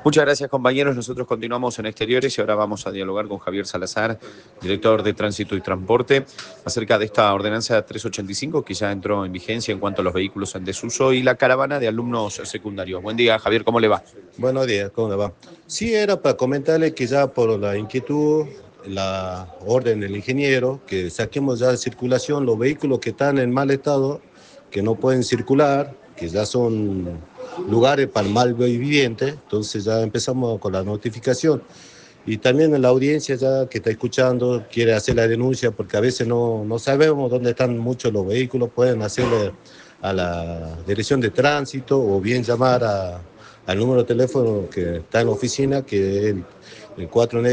Muchas gracias, compañeros. Nosotros continuamos en Exteriores y ahora vamos a dialogar con Javier Salazar, director de Tránsito y Transporte, acerca de esta ordenanza 385 que ya entró en vigencia en cuanto a los vehículos en desuso y la caravana de alumnos secundarios. Buen día, Javier, ¿cómo le va? Buenos días, ¿cómo le va? Sí, era para comentarle que ya por la inquietud, la orden del ingeniero, que saquemos ya de circulación los vehículos que están en mal estado, que no pueden circular, que ya son lugares para el mal viviente, entonces ya empezamos con la notificación. Y también la audiencia ya que está escuchando quiere hacer la denuncia porque a veces no sabemos dónde están muchos los vehículos, pueden hacerle a la dirección de tránsito o bien llamar al número de teléfono que está en la oficina, que es el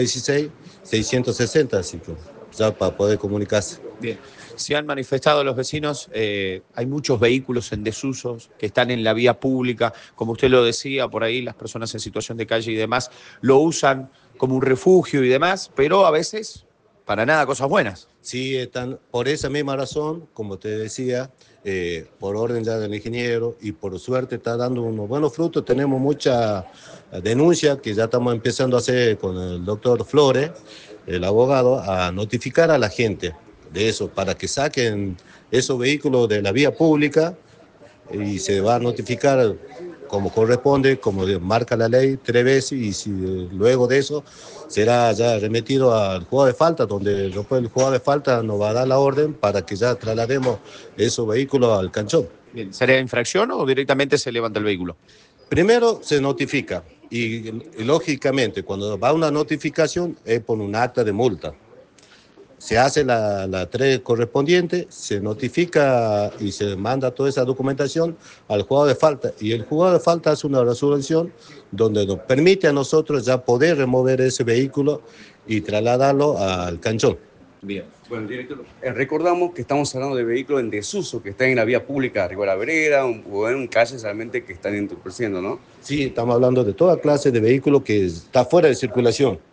416-660, así que ya para poder comunicarse. Bien. Se han manifestado los vecinos, hay muchos vehículos en desusos que están en la vía pública, como usted lo decía, por ahí las personas en situación de calle y demás lo usan como un refugio y demás, pero a veces para nada cosas buenas. Sí, están por esa misma razón, como te decía, por orden ya del ingeniero y por suerte está dando unos buenos frutos. Tenemos mucha denuncia que ya estamos empezando a hacer con el doctor Flores, el abogado, a notificar a la gente de eso para que saquen esos vehículos de la vía pública y se va a notificar como corresponde, como marca la ley, 3 veces y si, luego de eso será ya remitido al juzgado de falta, donde después el juzgado de falta nos va a dar la orden para que ya traslademos esos vehículos al canchón. Bien, ¿sería infracción o directamente se levanta el vehículo? Primero se notifica y lógicamente cuando va una notificación es por un acta de multa. Se hace la 3 correspondiente, se notifica y se manda toda esa documentación al juzgado de falta y el juzgado de falta hace una resolución donde nos permite a nosotros ya poder remover ese vehículo y trasladarlo al canchón. Bien. Bueno, director, recordamos que estamos hablando de vehículos en desuso que están en la vía pública, arriba de la vereda o en calles realmente que están entorpeciendo, ¿no? Sí, estamos hablando de toda clase de vehículos que está fuera de circulación.